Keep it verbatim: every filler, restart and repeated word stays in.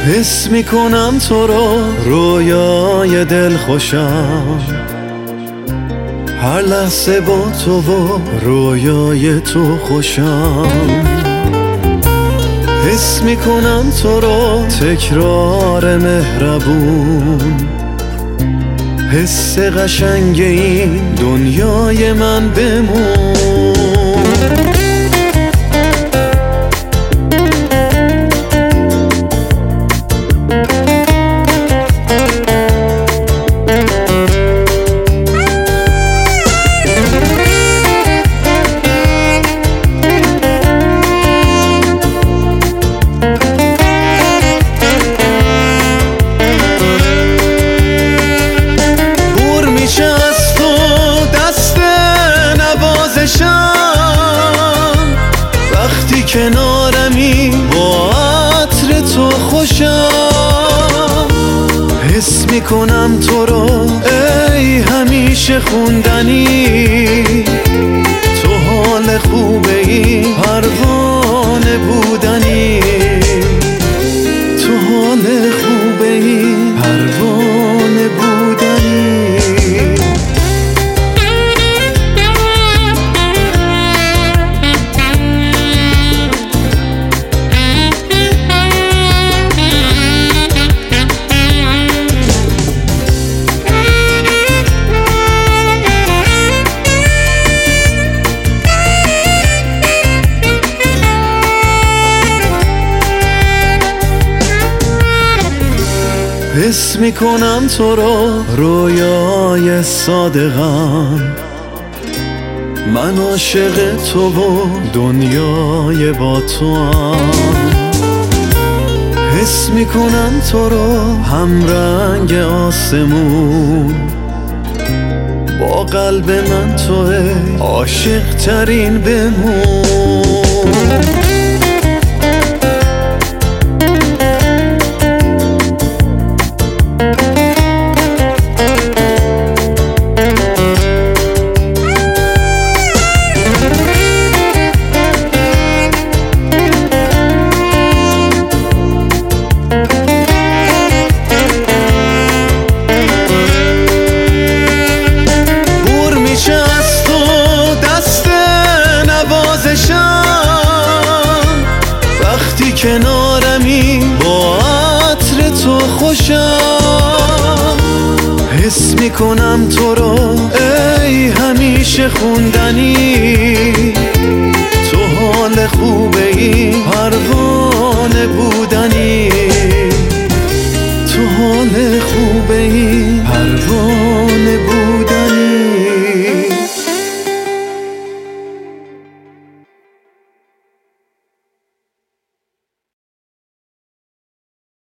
حس میکنم تو رو رویای دل خوشم، هر لحظه با تو و رویای تو خوشم. حس میکنم تو رو تکرار مهربون، حس قشنگ این دنیای من بمون. وقتی کنارمی با عطر تو خوشم. حس میکنم تو رو ای همیشه خوندنی، تو حال خوبه ای پروانه بودنی، تو حال خوبه ای پروانه بودنی. حس میکنم تو رو رویای صادقم، من عاشق تو و دنیای با تو هم. حس میکنم تو رو همرنگ آسمون، با قلب من توه عاشق ترین بمون. وقتی کنارمی با عطر تو خوشم. حس میکنم تو رو ای همیشه خوندنی، تو حال خوبه ای پروانه